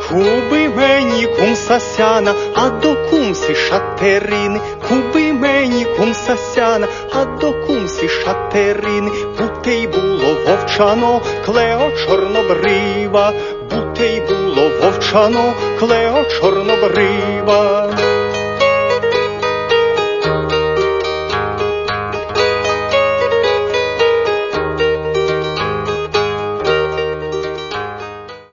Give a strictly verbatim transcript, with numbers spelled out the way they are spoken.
Куби мені кум Сасяна, а до кумси Шатерини. Куби мені кум Сасяна, а до кумси Шатерини. Бути й було вовчано, Клео чорнобрива. Бути й було вовчано, Клео чорнобрива.